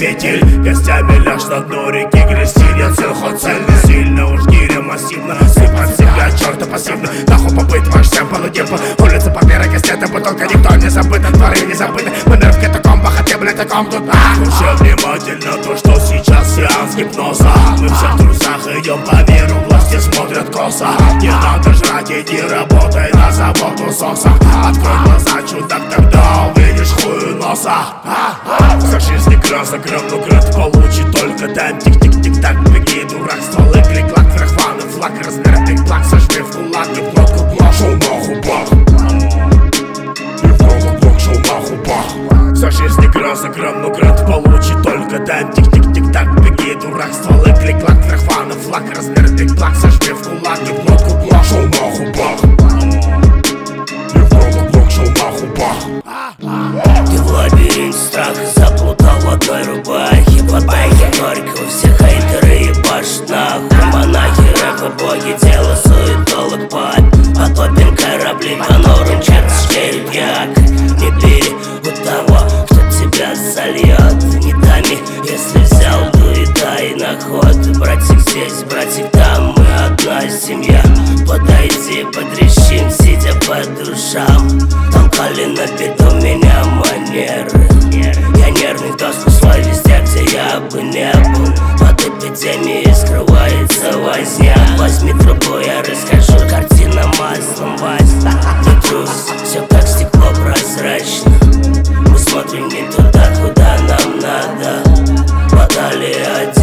фитиль. Гостями ляжь на дно реки, грести нет сил, хоть цельно. Сильно уж гиря массивно, сыпать себя черта пассивно. Нахуй побыть ваш всем полудемпа. Улица Победы, кастеты, бутылка, никто не забыт, дворы не забыты. Мы в катакомбах, а ты, блядь, таком тут. Слушай внимательно то, что сейчас сеанс гипноза. Мы все в трусах идем по миру, власти смотрят косо. Не надо жрать, иди работай на завод усоса. Открой глаза, чудак, тогда увидишь хуй носа. Вся жизнь красок, равно град получит только тайм. Тик-тик-тик-так, беги, дурак, стволы, клик-клак, фрахваны, флаг, размер пик-плак, сожми в кулак, и в глотку блок, шоу нахуй бах. И в глотку блок, шоу нахуй бах. Вся жизнь красок, равно град получит только тайм. Тик-тик-тик-так, беги, дурак, стволы, клик-клак, фрахваны, флаг, размер пик-плак, сожми в кулак, и в глотку блок, шоу нахуй бах. И в глотку блок, шоу нахуй бах. Ты в лабиринте страха заплутал в одной рубахе. Под байки горько, у всех хейтеры ебашут нахуй. Монахи, рэпы, боги, дело суетолог пап. Потопим корабли по норам, черт шерит як. Не бери у того, кто тебя зальет. Не тами, если взял, дуетай на ход. Братик здесь, братик там, мы одна семья. Подойди, потрещим, сидя по душам. Толкали на беду меня манеры. Я нервный, в доску свой везде, где я бы не был. Под эпидемией скрывается возня. Возьми трубу, я расскажу, картина маслом, Вась. Не трус, все как стекло прозрачно. Мы смотрим не туда, куда нам надо. Подали один.